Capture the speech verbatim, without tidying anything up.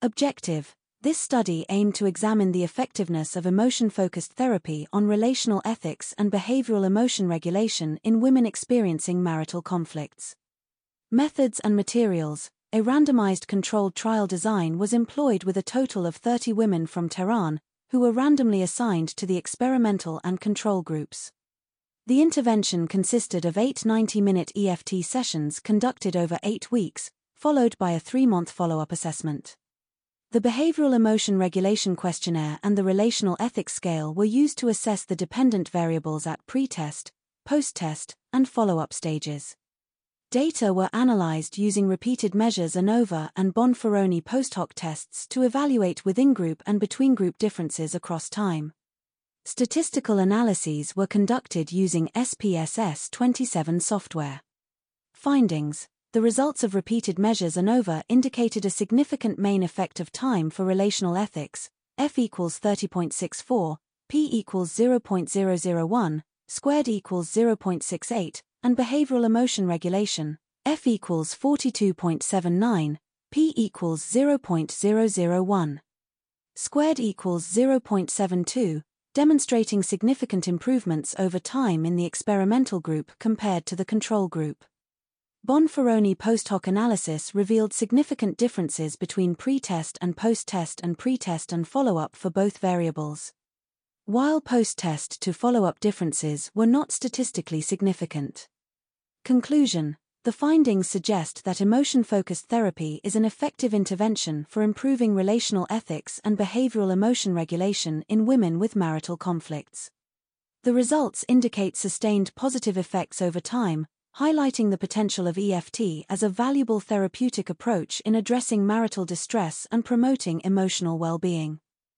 Objective: this study aimed to examine the effectiveness of emotion-focused therapy on relational ethics and behavioral emotion regulation in women experiencing marital conflicts. Methods and materials: a randomized controlled trial design was employed with a total of thirty women from Tehran, who were randomly assigned to the experimental and control groups. The intervention consisted of eight ninety-minute E F T sessions conducted over eight weeks, followed by a three-month follow-up assessment. The Behavioral Emotion Regulation Questionnaire and the Relational Ethics Scale were used to assess the dependent variables at pre-test, post-test, and follow-up stages. Data were analyzed using repeated measures ANOVA and Bonferroni post-hoc tests to evaluate within-group and between-group differences across time. Statistical analyses were conducted using S P S S twenty-seven software. Findings: the results of repeated measures ANOVA indicated a significant main effect of time for relational ethics, F equals thirty point six four, P equals zero point zero zero one, squared equals zero point six eight, and behavioral emotion regulation, F equals forty-two point seven nine, P equals zero point zero zero one. Squared equals zero point seven two, demonstrating significant improvements over time in the experimental group compared to the control group. Bonferroni post-hoc analysis revealed significant differences between pre-test and post-test and pre-test and follow-up for both variables, while post-test to follow-up differences were not statistically significant. Conclusion: the findings suggest that emotion-focused therapy is an effective intervention for improving relational ethics and behavioral emotion regulation in women with marital conflicts. The results indicate sustained positive effects over time, highlighting the potential of E F T as a valuable therapeutic approach in addressing marital distress and promoting emotional well-being.